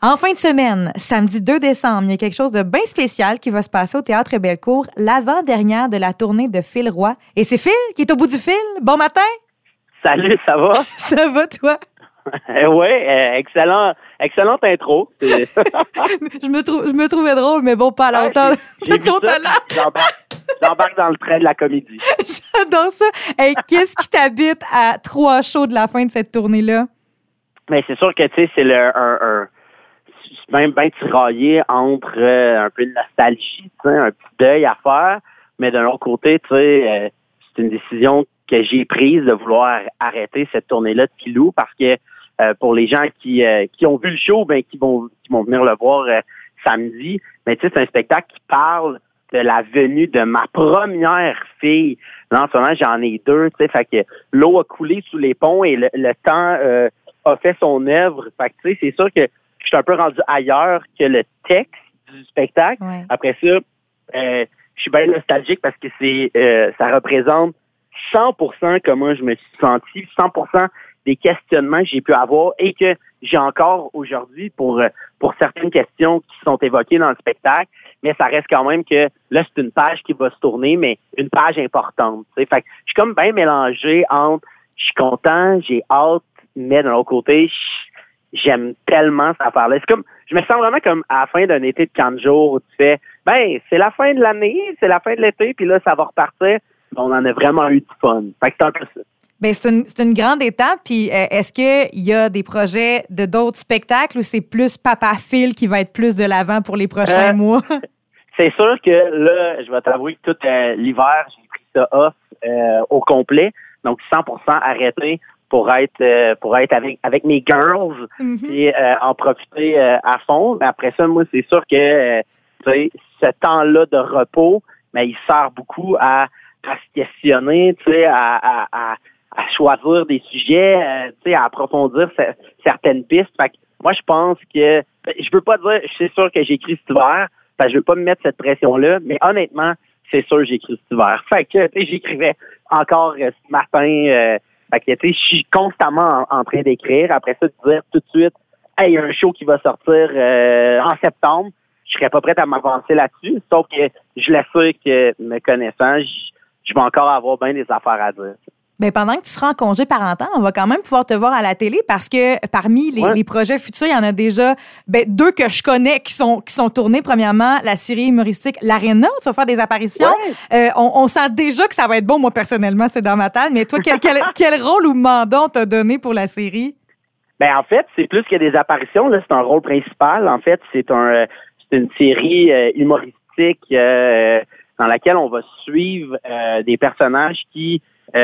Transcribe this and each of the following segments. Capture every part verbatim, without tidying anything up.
En fin de semaine, samedi deux décembre, il y a quelque chose de bien spécial qui va se passer au Théâtre Bellecour, l'avant-dernière de la tournée de Phil Roy. Et c'est Phil qui est au bout du fil. Bon matin! Salut, ça va? Ça va, toi? oui, euh, excellent, excellente intro. je, me trou- je me trouvais drôle, mais bon, pas à la hauteur ouais, j'ai, de ton j'ai talent. J'embarque, j'embarque dans le train de la comédie. J'adore ça. Hey, qu'est-ce qui t'habite à trois shows de la fin de cette tournée-là? Mais c'est sûr que, tu sais, c'est le, un, un c'est même bien tiraillé entre euh, un peu de nostalgie, tu sais, un petit deuil à faire, mais d'un autre côté, tu sais, euh, c'est une décision que j'ai prise de vouloir arrêter cette tournée-là de Pilou parce que euh, pour les gens qui euh, qui ont vu le show, ben qui vont qui vont venir le voir euh, samedi, mais tu sais, c'est un spectacle qui parle de la venue de ma première fille. Là, en ce moment, j'en ai deux, tu sais, fait que l'eau a coulé sous les ponts et le, le temps euh, a fait son œuvre. Fait que tu sais, c'est sûr que je suis un peu rendu ailleurs que le texte du spectacle. Ouais. Après ça, euh, je suis bien nostalgique parce que c'est euh, ça représente cent pour cent comment je me suis senti, cent pour cent des questionnements que j'ai pu avoir et que j'ai encore aujourd'hui pour pour certaines questions qui sont évoquées dans le spectacle, mais ça reste quand même que là, c'est une page qui va se tourner, mais une page importante. T'sais. Fait que je suis comme bien mélangé entre je suis content, j'ai hâte, mais de l'autre côté, j'aime tellement cette affaire-là. C'est comme, je me sens vraiment comme à la fin d'un été de quarante jours où tu fais, ben, c'est la fin de l'année, c'est la fin de l'été, puis là, ça va repartir. On en a vraiment eu du fun. Fait que c'est un peu ça. Bien, c'est une, c'est une grande étape. Puis, euh, est-ce qu'il y a des projets de d'autres spectacles ou c'est plus Papa Phil qui va être plus de l'avant pour les prochains euh, mois? C'est sûr que là, je vais t'avouer que tout euh, l'hiver, j'ai pris ça off euh, au complet. Donc, cent pour cent arrêté pour être euh, pour être avec avec mes girls mm-hmm. et euh, en profiter euh, à fond. Mais après ça, moi, c'est sûr que euh, tu sais, ce temps-là de repos, mais il sert beaucoup à à se questionner, tu sais, à, à, à, à choisir des sujets, euh, tu sais, à approfondir c- certaines pistes. Fait que moi, je pense que, je veux pas dire, c'est sûr que j'écris cet hiver, parce que je veux pas me mettre cette pression-là, mais honnêtement, c'est sûr que j'écris cet hiver. Fait que, tu sais, j'écrivais encore euh, ce matin, euh, fait que, tu sais, je suis constamment en, en train d'écrire. Après ça, de dire tout de suite, hey, il y a un show qui va sortir euh, en septembre, je serais pas prête à m'avancer là-dessus, sauf que je l'assure que, me connaissant, je je vais encore avoir bien des affaires à dire. Bien, pendant que tu seras en congé parental, on va quand même pouvoir te voir à la télé parce que parmi les, ouais. les projets futurs, il y en a déjà ben, deux que je connais qui sont, qui sont tournés. Premièrement, la série humoristique L'Arena, où tu vas faire des apparitions. Ouais. Euh, on, on sent déjà que ça va être bon. Moi, personnellement, c'est dans ma tête. Mais toi, quel, quel, quel rôle ou mandat on t'a donné pour la série? Ben en fait, c'est plus que des apparitions. Là, c'est un rôle principal. En fait, c'est, un, c'est une série euh, humoristique euh, dans laquelle on va suivre euh, des personnages qui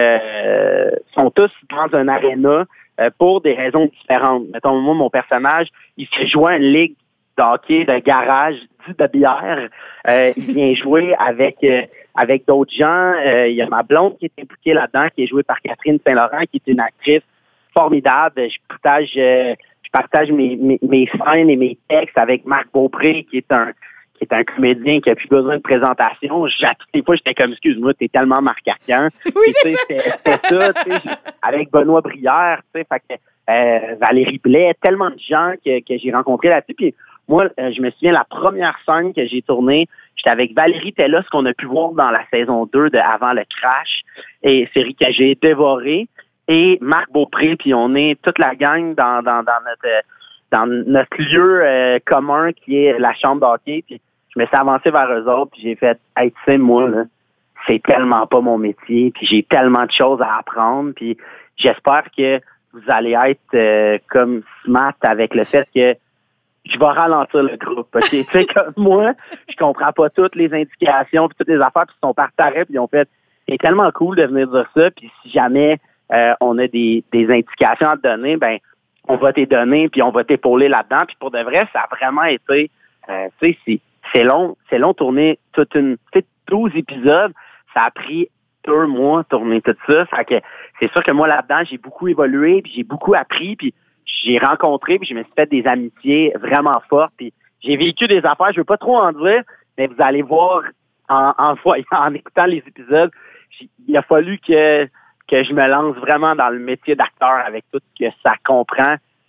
euh, sont tous dans un aréna euh, pour des raisons différentes. Mettons, moi, mon personnage, il se joue à une ligue de hockey de garage dit de bière. Euh, il vient jouer avec euh, avec d'autres gens. Euh, il y a ma blonde qui est impliquée là-dedans, qui est jouée par Catherine Saint-Laurent, qui est une actrice formidable. Je partage euh, je partage mes, mes, mes scènes et mes textes avec Marc Beaupré, qui est un qui est un comédien qui a plus besoin de présentation. À toutes les fois, j'étais comme, excuse-moi, t'es tellement Marc Arcan. Oui, c'est ça. C'était, c'était ça, tu sais, avec Benoît Brière, tu sais, fait que, euh, Valérie Blais, tellement de gens que, que j'ai rencontrés là-dessus. Puis moi, euh, je me souviens, la première scène que j'ai tournée, j'étais avec Valérie Tellas, qu'on a pu voir dans la saison deux de Avant le Crash, et série que j'ai dévorée, et Marc Beaupré, puis on est toute la gang dans, dans, dans notre... dans notre lieu euh, commun qui est la chambre d'hockey, puis je me suis avancé vers eux autres, puis j'ai fait « Hey, tu sais, moi, là, c'est tellement pas mon métier, puis j'ai tellement de choses à apprendre, puis j'espère que vous allez être euh, comme smart avec le fait que je vais ralentir le groupe. Okay? Tu sais, comme moi, je comprends pas toutes les indications, puis toutes les affaires, puis ils sont par tarif, puis ils ont fait « C'est tellement cool de venir dire ça, puis si jamais euh, on a des, des indications à te donner, ben on va t'y donner, puis on va t'épauler là-dedans. » Puis pour de vrai, ça a vraiment été, euh, tu sais, c'est, c'est long, c'est long tourner toute une, tu sais, douze épisodes. Ça a pris deux mois tourner tout ça. Fait que c'est sûr que moi, là-dedans, j'ai beaucoup évolué, puis j'ai beaucoup appris, puis j'ai rencontré, puis je me suis fait des amitiés vraiment fortes, puis j'ai vécu des affaires, je veux pas trop en dire, mais vous allez voir en, en, voyant, en écoutant les épisodes, il a fallu que que je me lance vraiment dans le métier d'acteur avec tout ce que ça comprend.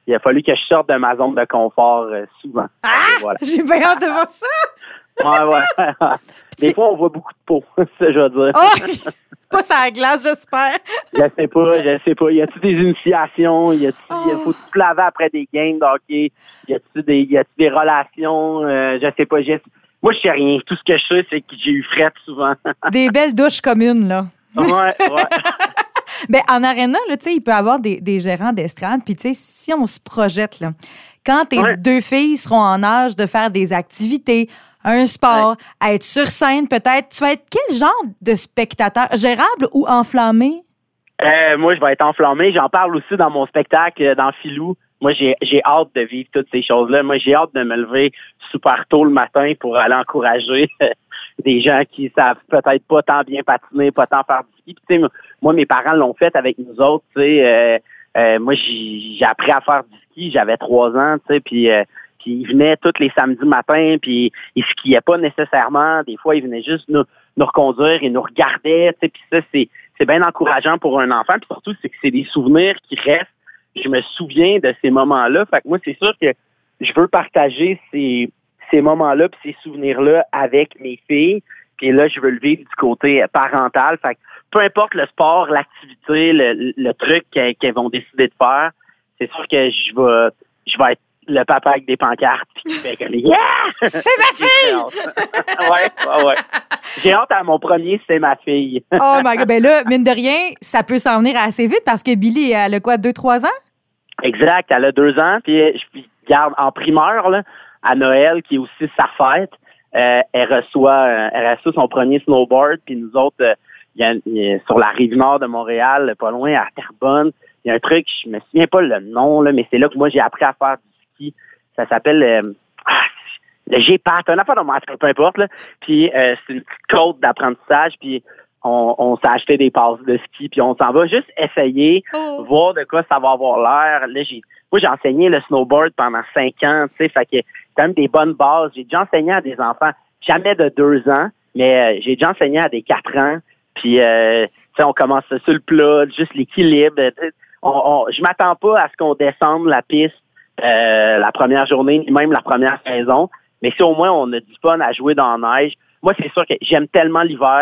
il a fallu que je sorte de ma zone de confort euh, souvent. Ah! Voilà. J'ai bien hâte de voir ça! Ouais, ouais. Des fois, on voit beaucoup de peau, ça, je veux dire. Oh! Pas sur la glace, j'espère. Je sais pas, je sais pas. Y a-tu des initiations? Y a-tu, oh. faut se laver après des games de hockey? Y a-tu des, y a-tu des relations? Euh, je sais pas. Je, moi, je sais rien. Tout ce que je sais, c'est que j'ai eu frette souvent. Des belles douches communes, là. Ouais, ouais. Ben, en aréna, là, tu sais, il peut y avoir des, des gérants d'estrade. Puis, tu sais, si on se projette, là, quand tes ouais. deux filles seront en âge de faire des activités, un sport, ouais. être sur scène peut-être, tu vas être quel genre de spectateur? Gérable ou enflammé? Euh, moi, je vais être enflammé. J'en parle aussi dans mon spectacle, dans Filou. Moi, j'ai, j'ai hâte de vivre toutes ces choses-là. Moi, j'ai hâte de me lever super tôt le matin pour aller encourager des gens qui savent peut-être pas tant bien patiner, pas tant faire du ski. Puis, tu sais, moi, mes parents l'ont fait avec nous autres. Tu sais, euh, euh, moi, j'ai, j'ai appris à faire du ski. J'avais trois ans, tu sais, puis... Euh, Puis ils venaient tous les samedis matins, puis ils skiaient pas nécessairement. Des fois, ils venaient juste nous, nous reconduire et nous regardaient. Tu sais, puis ça, c'est, c'est bien encourageant pour un enfant. Puis surtout, c'est que c'est des souvenirs qui restent. Je me souviens de ces moments-là. Fait que moi, c'est sûr que je veux partager ces, ces moments-là puis ces souvenirs-là avec mes filles. Puis là, je veux le vivre du côté parental. Fait que peu importe le sport, l'activité, le, le truc qu'elles, qu'elles vont décider de faire, c'est sûr que je vais, je vais être le papa avec des pancartes puis qui fait comme yeah! C'est ma fille! ouais, ouais, ouais. J'ai hâte à mon premier, c'est ma fille. Oh my God. Ben là, mine de rien, ça peut s'en venir assez vite parce que Billy, elle a quoi, deux, trois ans? Exact, elle a deux ans. Puis je garde en primeur, là, à Noël, qui est aussi sa fête, euh, elle reçoit euh, elle reçoit son premier snowboard. Puis nous autres, euh, y a, y a, sur la rive nord de Montréal, pas loin, à Terrebonne, il y a un truc, je me souviens pas le nom, là, mais c'est là que moi j'ai appris à faire du ski. Ça s'appelle euh, ah, le G P A T, un affaire de moi, peu importe. Là. Puis euh, c'est une petite côte d'apprentissage, puis on, on s'est acheté des passes de ski, puis on s'en va juste essayer, oh. voir de quoi ça va avoir l'air. Là, j'ai, moi, j'ai enseigné le snowboard pendant cinq ans, tu sais, fait que c'est quand même des bonnes bases. J'ai déjà enseigné à des enfants, jamais de deux ans, mais euh, j'ai déjà enseigné à des quatre ans. Puis, euh, tu sais, on commence sur le plat, juste l'équilibre. On, on, je m'attends pas à ce qu'on descende la piste euh, la première journée, ni même la première saison. Mais si au moins on a du fun à jouer dans la neige, moi, c'est sûr que j'aime tellement l'hiver.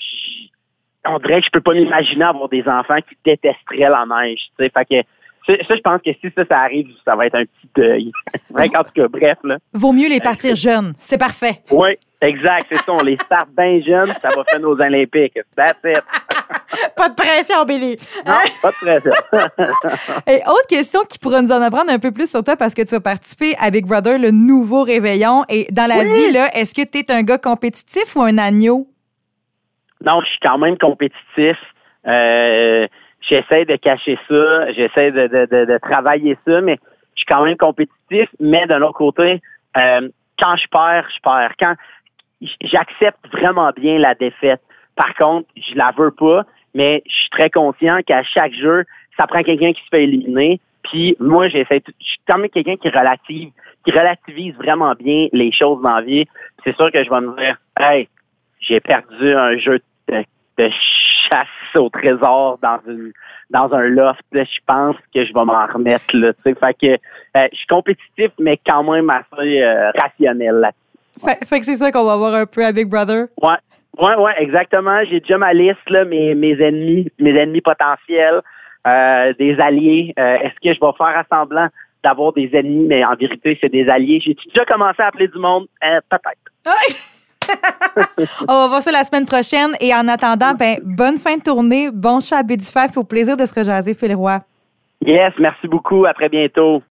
On dirait que je peux pas m'imaginer avoir des enfants qui détesteraient la neige. T'sais. Fait que ça, je pense que si ça, ça arrive, ça va être un petit deuil. En tout cas, bref. Là. Vaut mieux les partir jeunes. C'est parfait. Oui, exact. C'est ça. On les start bien jeunes, ça va faire nos Olympiques. That's it. Pas de pression, Billy. Non, pas de pression. Et autre question qui pourra nous en apprendre un peu plus sur toi parce que tu vas participer à Big Brother, le nouveau réveillon. Et dans la oui. vie, là, est-ce que tu es un gars compétitif ou un agneau? Non, je suis quand même compétitif. Euh, j'essaie de cacher ça. J'essaie de, de, de, de travailler ça, mais je suis quand même compétitif. Mais d'un autre côté, euh, quand je perds, je perds. Quand j'accepte vraiment bien la défaite. Par contre, je la veux pas, mais je suis très conscient qu'à chaque jeu, ça prend quelqu'un qui se fait éliminer. Puis moi, j'essaie, je suis quand même quelqu'un qui relative, qui relativise vraiment bien les choses dans la vie. Puis c'est sûr que je vais me dire, hey, j'ai perdu un jeu de, de chasse au trésor dans une dans un loft. Là, je pense que je vais m'en remettre là. Tu sais, fait que euh, je suis compétitif, mais quand même assez euh, rationnel là-dessus. Fait, fait que c'est ça qu'on va voir un peu à Big Brother. Ouais. Oui, oui, exactement. J'ai déjà ma liste, là, mes, mes ennemis, mes ennemis potentiels, euh, des alliés. Euh, est-ce que je vais faire semblant d'avoir des ennemis, mais en vérité, c'est des alliés? J'ai déjà commencé à appeler du monde? Euh, peut-être. On va voir ça la semaine prochaine. Et en attendant, ben, bonne fin de tournée. Bon show à Bédifaf. Au plaisir de se rejaser, Phil Roy. Yes, merci beaucoup. À très bientôt.